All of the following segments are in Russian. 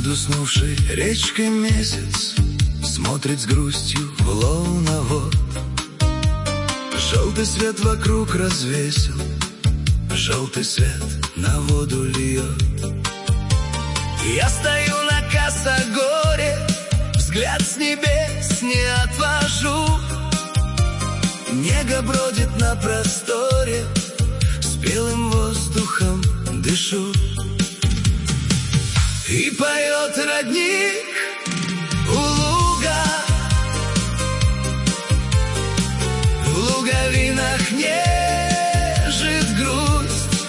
уснувшей речкой месяц смотрит с грустью в луновод. Желтый свет вокруг развесил, желтый свет на воду льет. Я стою на косогоре, взгляд с небес не отвожу. Небо бродит на просторе, спелым воздухом дышу. И поет родник у луга, в луговинах нежит грусть,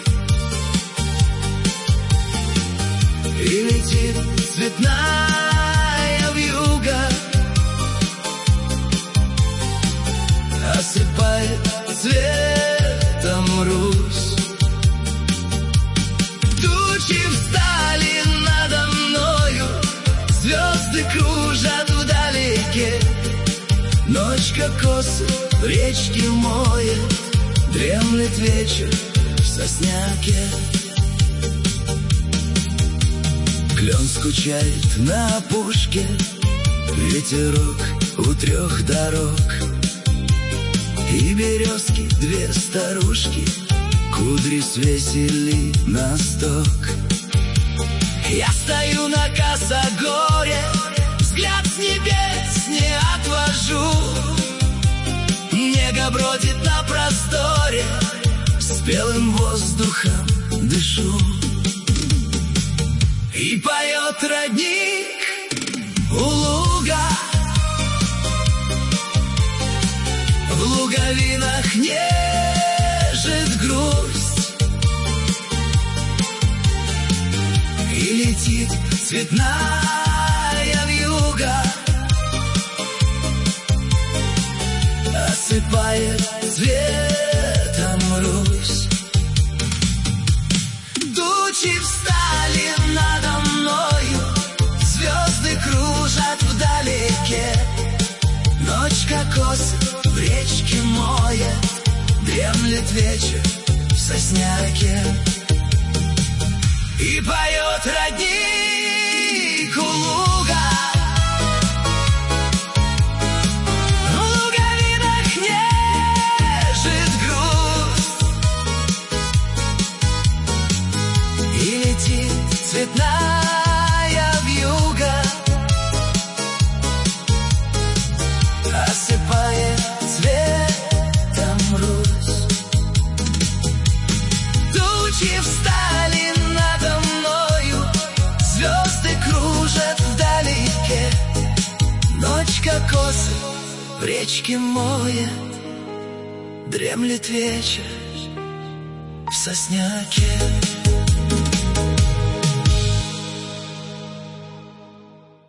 и летит цветная вьюга, осыпает цветом Русь. Тучи встали надо мною, звезды кружат вдалеке. Ночь, как косы, в речке моет, дремлет вечер в сосняке. Клен скучает на опушке, ветерок у трех дорог. И березки две старушки кудри свесили на сток. Я стою на косогоре, взгляд с небес не отвожу. Небо бродит на просторе, спелым воздухом дышу. И поет родник у луга, в луговинах нежит грусть, и летит цветная вьюга, осыпает цветом Русь. Тучи встали надо мною, звезды кружат вдалеке. Ночь, как косы, в речке моет, дремлет вечер в сосняке. И поет родник у луга, в луговинах нежит грусть, и летит цветная вьюга, осыпает цветом Русь. Тучи встали надо мною, звезды кружат вдалеке. Ночь, как косы, в речке моет, дремлет вечер в сосняке.